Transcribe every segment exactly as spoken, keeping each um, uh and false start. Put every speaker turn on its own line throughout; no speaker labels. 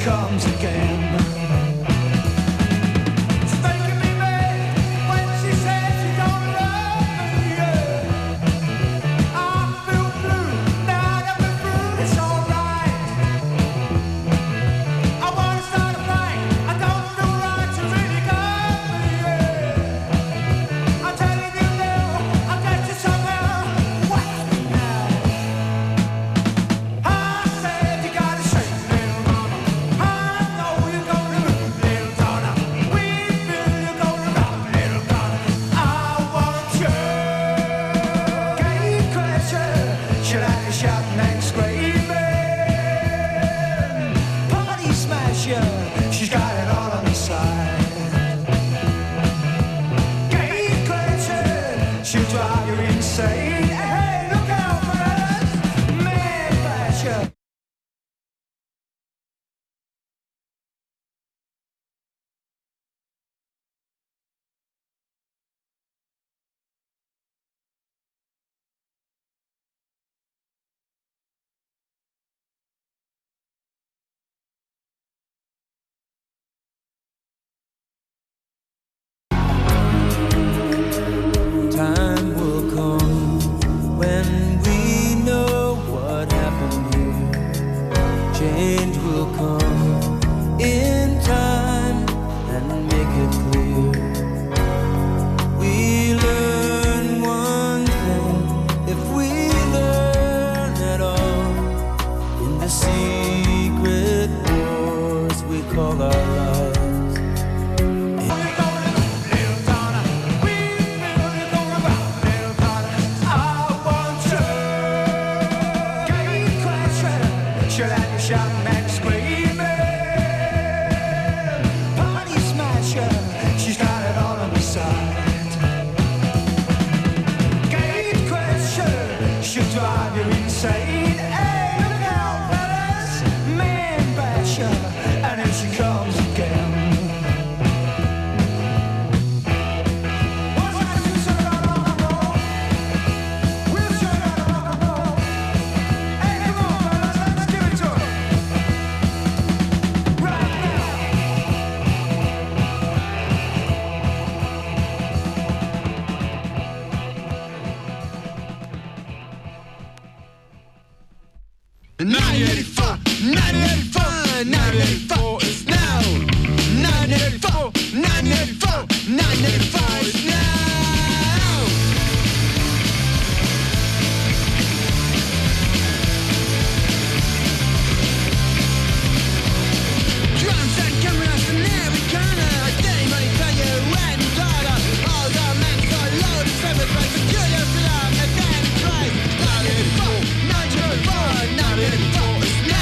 comes again. She's got it all on the side. Gate crashing, she'll drive you insane. Hey, look out for us, man basher.
Time will come when we know what happened here. Change will come in time and make it clear. We learn one thing, if we learn at all, in the secret wars we call our lives.
She'll have you shouting and screaming. Party smasher, she's got it all on the side. Gate crasher, she'll drive you insane. Hey, look out, fellas, man basher, and here she comes again.
nineteen eighty-four, nineteen eighty-four, nineteen eighty-four is now. nineteen eighty-four, nineteen eighty-four, nineteen eighty-four is now. Drums and cameras and every corner. Steady money for you and your daughter. All the men so low, the same as right. Peculiar film, and then twice. nineteen eighty-four, nineteen eighty-four, nineteen eighty-four is now.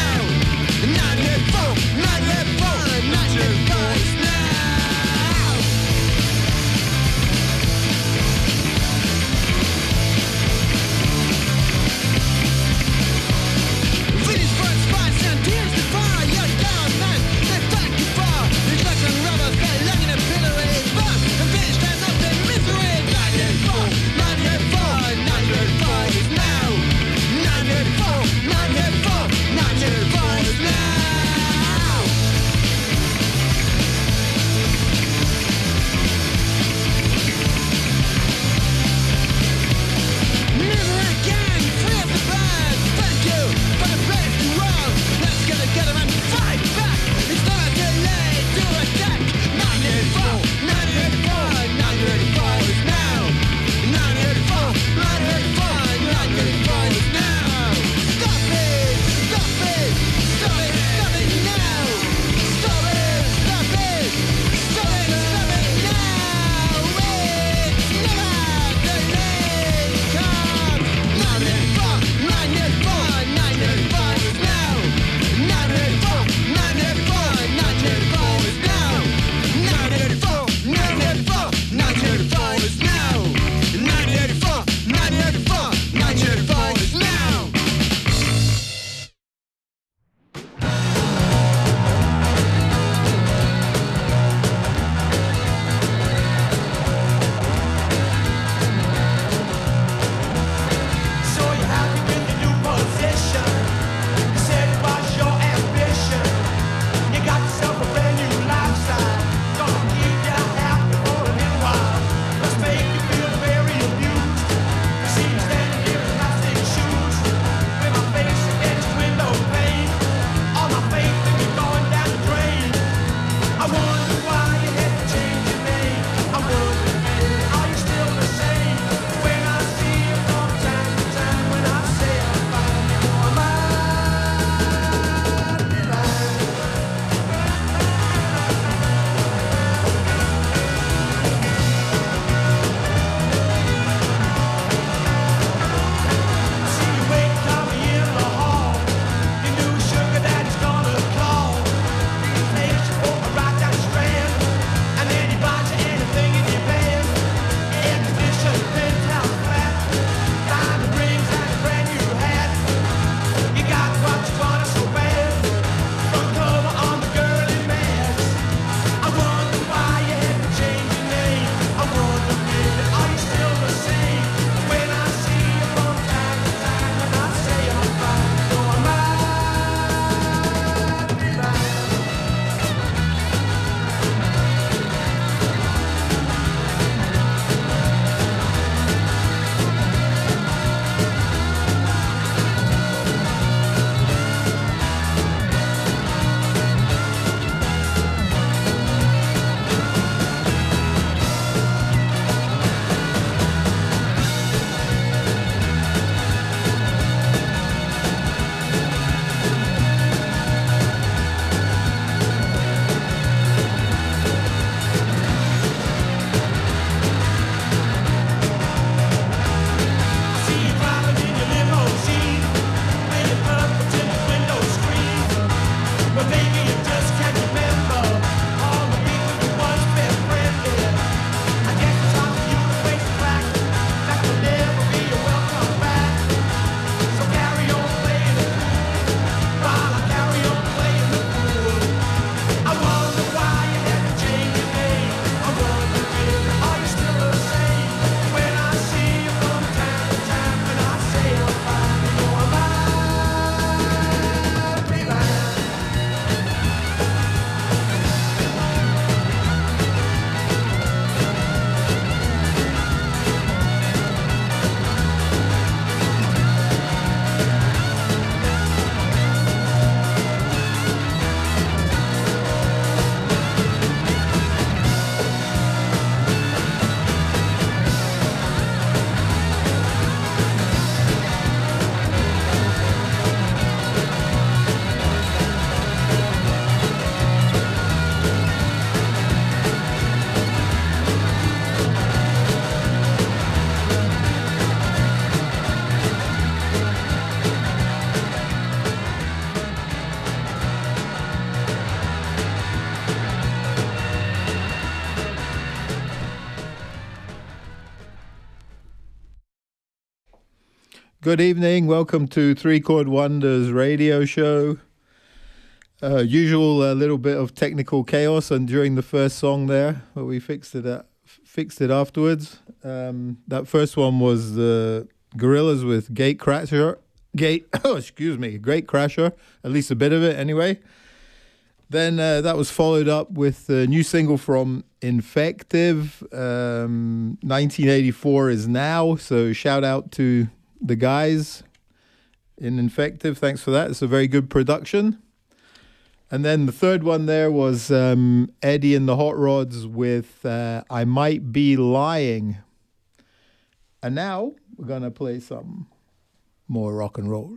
Good evening. Welcome to Three Chord Wonders radio show. Uh, usual a uh, little bit of technical chaos, and during the first song there, but we fixed it. At, fixed it afterwards. Um, that first one was the Gorillaz with Gate Crasher. Gate. Oh, excuse me. Great Crasher. At least a bit of it, anyway. Then uh, that was followed up with a new single from Infective. Um, nineteen eighty-four is now. So shout out to the guys in Infective. Thanks for that. It's a very good production. And then the third one there was um, Eddie and the Hot Rods with uh, I Might Be Lying. And now we're going to play some more rock and roll.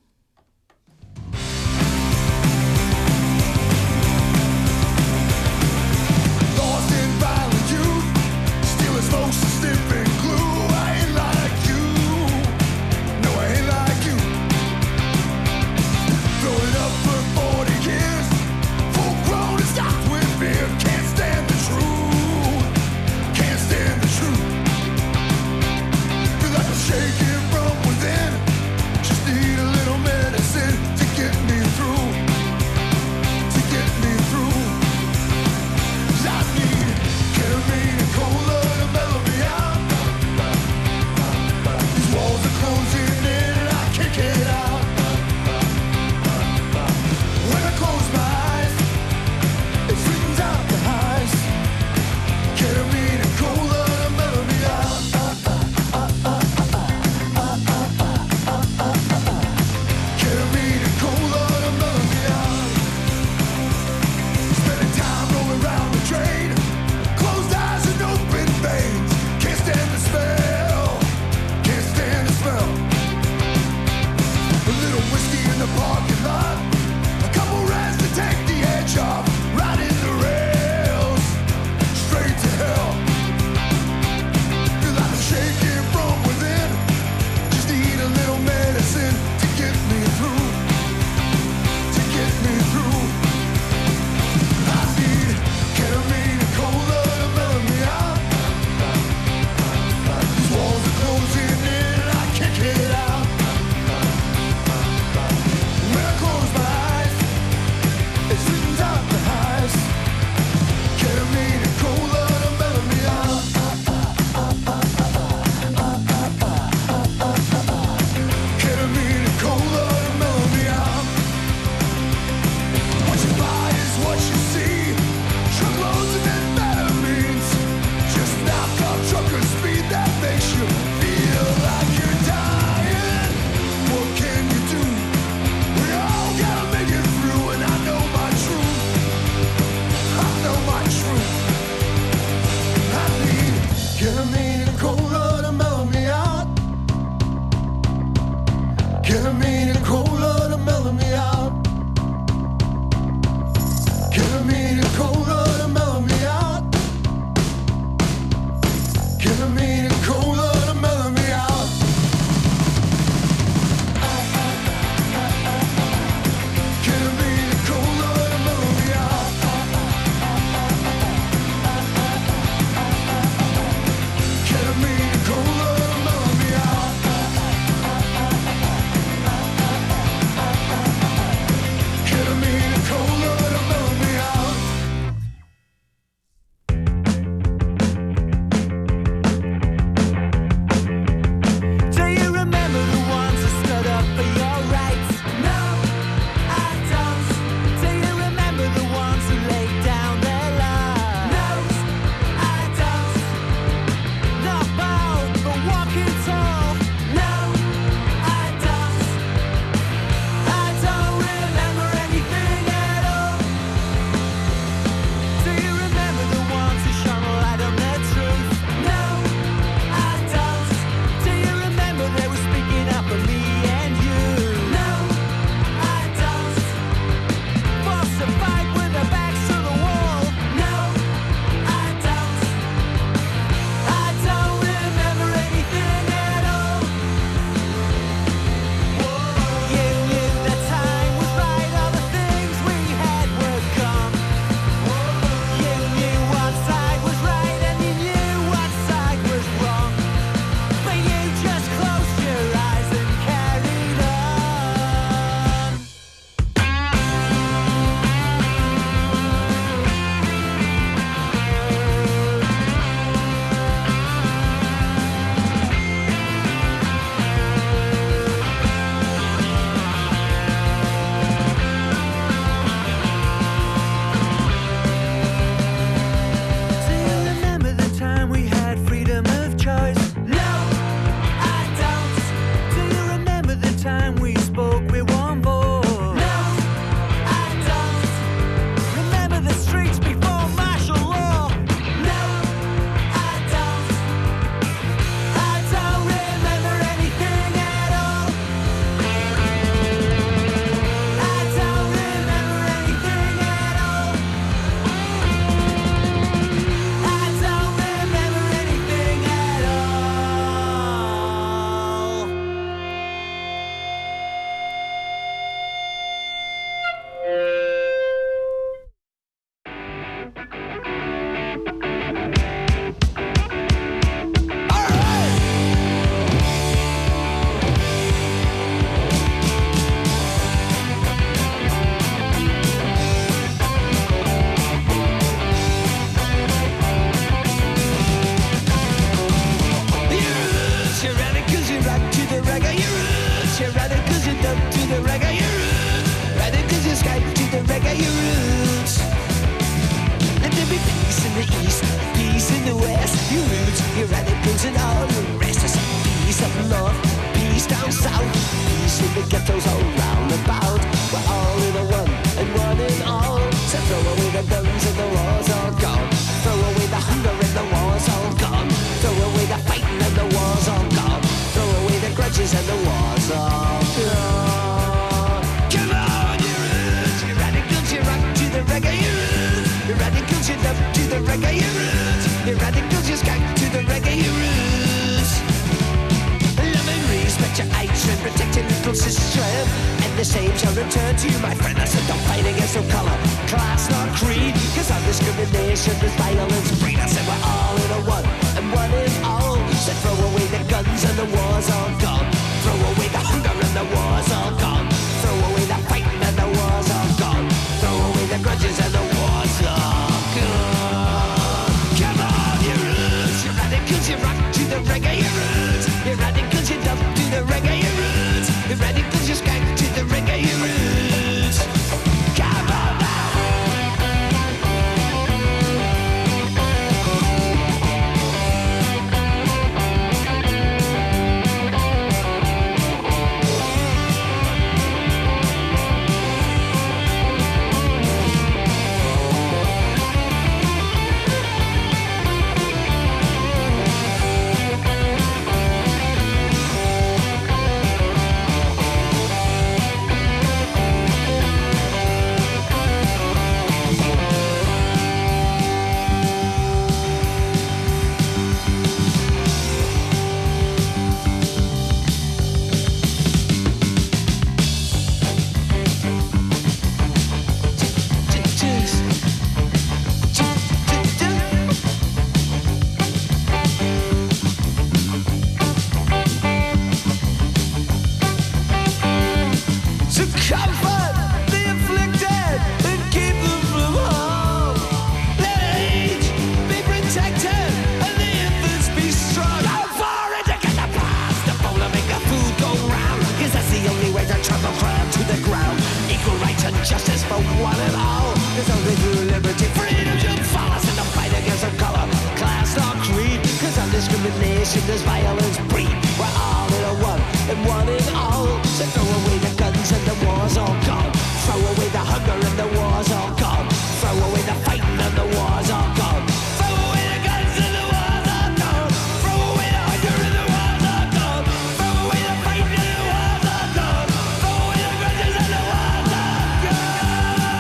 Lost in violent youth, still as folks are stiff and glue. I ain't like you. No, I ain't like you. Throw it up for forty years. Full grown and stopped with fear. Can't stand the truth. Can't stand the truth. Feel like I'm shaking from within. Just need a
all. Rest us peace up north, peace down south, peace in the ghettos all round about. We're all in a one and one in all. So throw away the guns and the war's all gone. Throw away the hunger and the war's all gone. Throw away the fighting and the war's all gone. Throw away the grudges and the war's all gone. Come on, you roots, you radicals, you rock to the reggae, you roots. You radicals, you love to the reggae, you roots. You radicals, you skank to the reggae, you roots. Love and respect your hatred, protect your little sister. And the same shall return to you, my friend. I said don't fight against no color, class, nor creed. Cause on discrimination there's violence breed. I said we're all in a one and one in all. Said throw away the guns and the war's all gone. Throw away the hunger and the war's all gone. Throw away the fighting and the war's all gone. Throw away the grudges and the war's all gone. Come on, you roots, you radicals, you rock to the reggae, you roots. You radicals, you dub to the reggae, you roots. You radicals, you skank to the reggae, you roots. Come on now. There's violence breed. We're all in a one and one in all. So throw away the guns and the war's all gone. Throw away the hunger and the war's all gone. Throw away the fighting and the war's all gone. Throw away the guns and the war's all gone. Throw away the hunger and the war's all gone. Throw away the fighting and the war's all gone. Throw away the grudges and the war's all gone.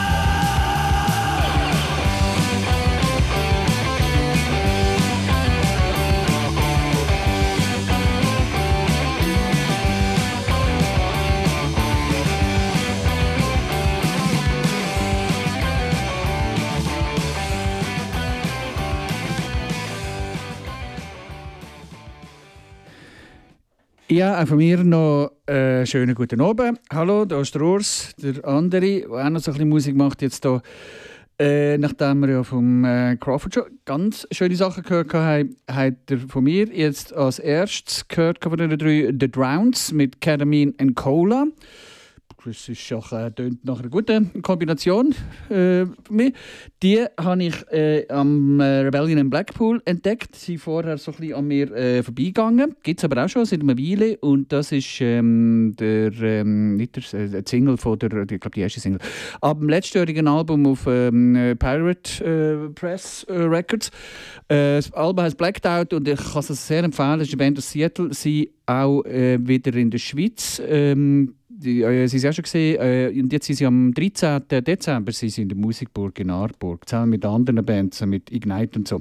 Ja, auch von mir noch einen äh, schönen guten Abend. Hallo, da ist der Urs, der andere, der auch noch so ein bisschen Musik macht jetzt hier. Äh, nachdem wir ja vom äh, Crawford schon ganz schöne Sachen gehört haben, hat er von mir jetzt als erstes gehört von den drei The Drowns mit Ketamine and Cola. Das ist auch, äh, tönt nach einer guten Kombination äh, für mich. Die habe ich äh, am äh, Rebellion in Blackpool entdeckt. Sie sind vorher so ein bisschen an mir äh, vorbeigegangen. Gibt es aber auch schon seit einer Weile. Und das ist ähm, der, ähm, nicht der, äh, der Single von der, ich glaube die erste Single, ab dem letztjährigen Album auf ähm, Pirate äh, Press äh, Records. Äh, das Album heißt Blacked Out und ich kann es sehr empfehlen. Es ist eine Band aus Seattle. Sie auch äh, wieder in der Schweiz. Ähm, Die, äh, Sie haben es ja schon gesehen, äh, und jetzt sind Sie am dreizehnten Dezember sind Sie in der Musikburg in Aarburg, zusammen mit anderen Bands, mit Ignite und so.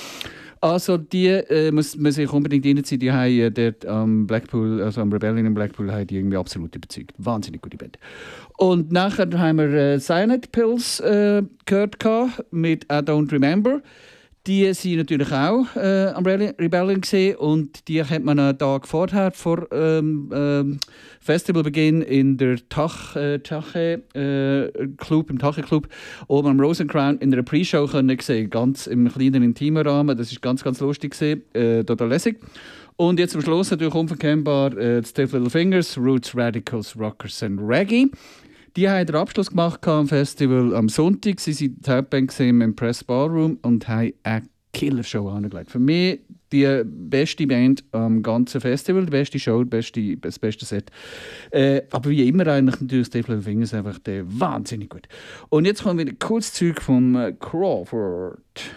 Also die äh, muss man sich unbedingt reinziehen, die haben äh, dort am Blackpool, also am Rebellion in Blackpool, haben die irgendwie absolut überzeugt. Wahnsinnig gute Band. Und nachher haben wir äh, Cyanide Pills äh, gehört mit I Don't Remember. Die sind natürlich auch äh, am Rebellion gesehen und die hat man einen Tag vorher vor ähm, ähm, Festivalbeginn in der Tach, äh, Tache äh, Club, im Tache Club oben am Rosencrown in einer Pre-Show können gesehen, ganz im kleinen intimen Rahmen. Das ist ganz ganz lustig gesehen, äh, total lässig. Und jetzt am Schluss natürlich unverkennbar äh, Stiff Little Fingers, Roots, Radicals, Rockers and Reggae. Die haben den Abschluss gemacht am Festival am Sonntag. Sie waren die Hauptband im Impress Ballroom und haben eine Killer-Show angelegt. Für mich die beste Band am ganzen Festival, die beste Show, die beste, das beste Set. Äh, aber wie immer eigentlich natürlich Steve Little Fingers einfach der wahnsinnig gut. Und jetzt kommen wieder kurz Zeug vom äh, Crawford.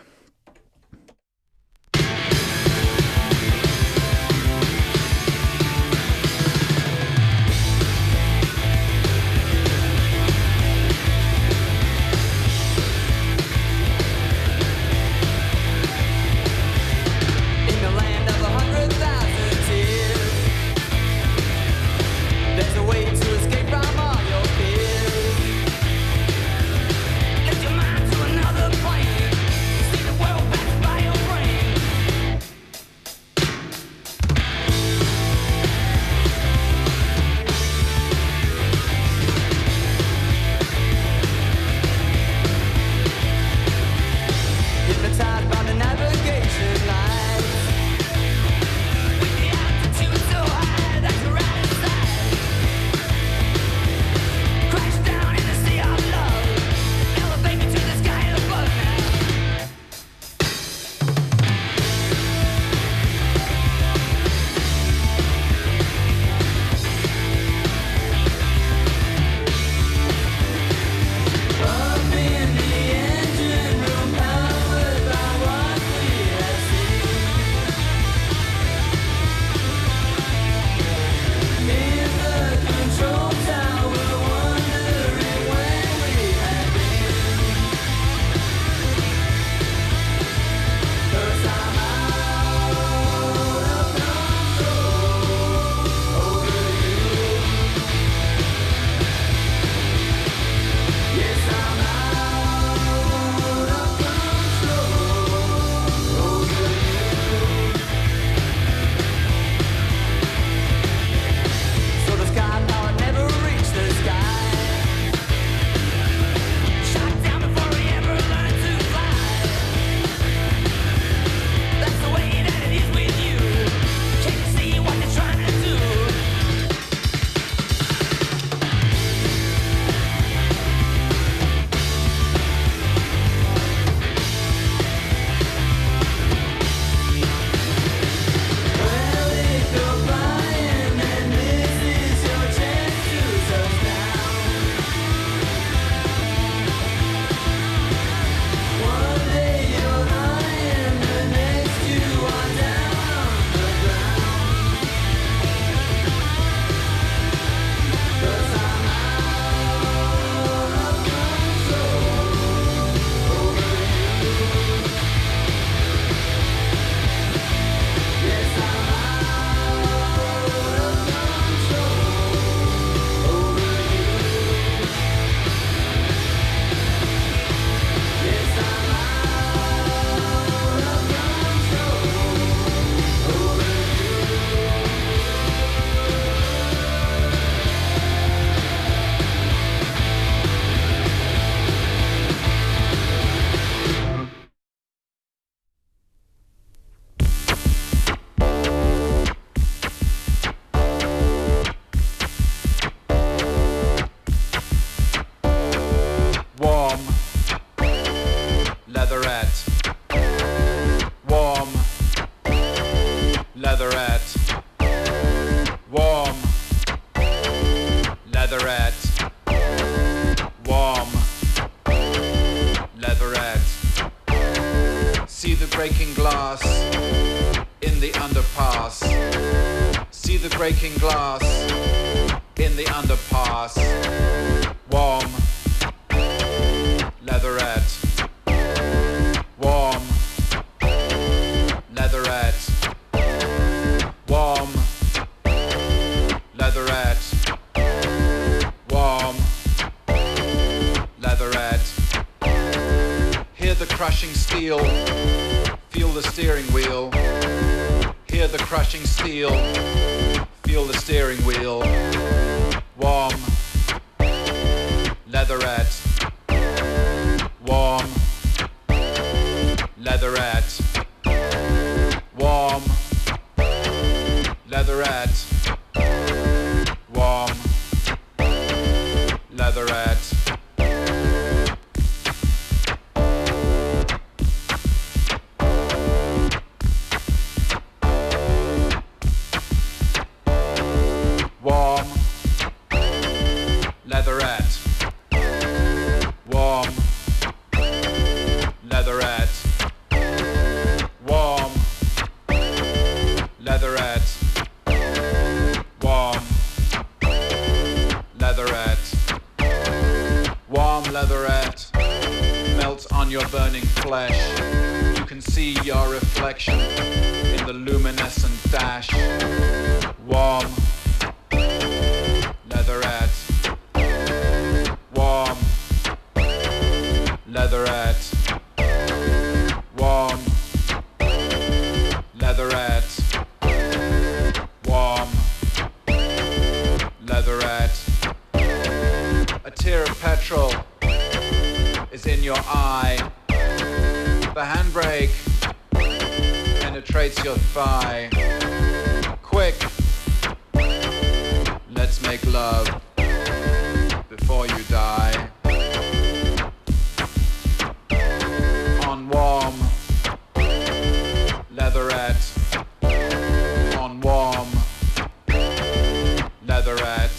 breaking glass in the underpass. See the breaking glass in the underpass. Warm, leatherette. Warm, leatherette. Warm, leatherette. Warm, leatherette. Hear the crushing steel, feel the steering wheel. Hear the crushing steel, feel the steering wheel. Warm, leatherette. Warm, leatherette. Warm, leatherette. Warm, leatherette. your burning flesh. You can see your reflection in the luminescent dash. Warm, leatherette. Warm, leatherette. Warm, leatherette. Warm, leatherette. A tear of petrol is in your eye. The handbrake penetrates your thigh. Quick, let's make love before you die. On warm, leatherette. On warm, leatherette.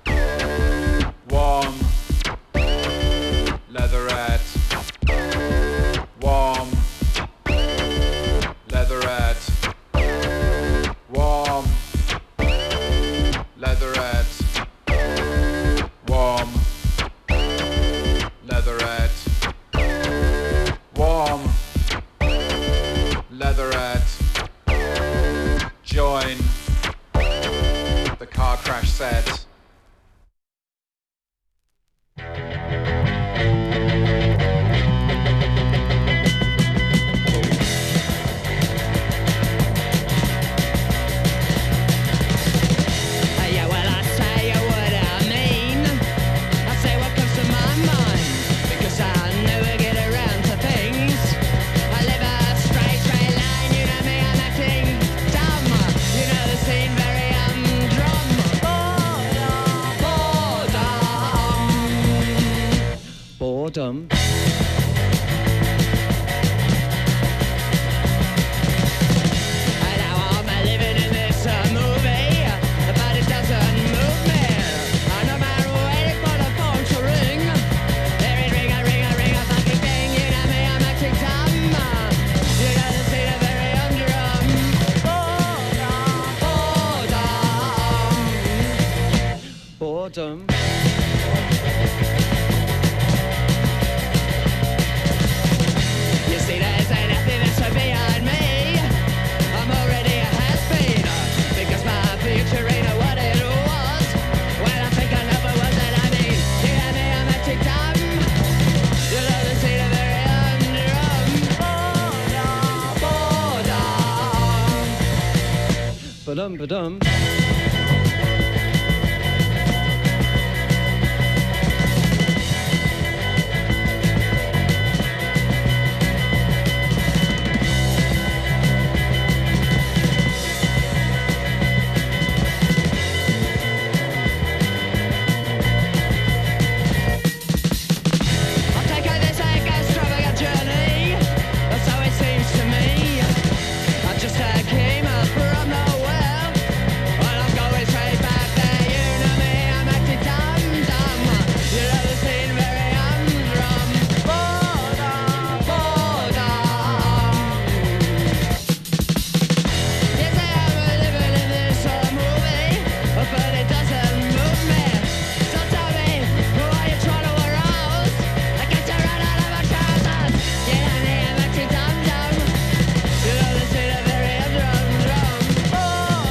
Warm, leatherette. Warm, leatherette. Warm, leatherette. Warm, leatherette. Warm, leatherette. Join the car crash set.
Yeah, well, I say what I mean. I say what comes to my mind, because I never get around to things. I live a straight, straight line, you know me, I'm acting dumb. You know the scene very humdrum. Boredom, boredom. Boredom. And now I'm living in this uh, movie, but it doesn't move me. And no matter waiting for the phone to ring, every ring, a ring, a ring, a fucking thing. You know me, I'm acting dumb. You know the scene of very humdrum. Boredom, boredom. Boredom. You see, there's nothing that's so beyond me. I'm already a has-been, because my future ain't what it was. When I think I know what was it I mean. You hear me, I'm acting dumb. You know the scene of very humdrum. Boredom, boredom. Ba-dum, ba-dum.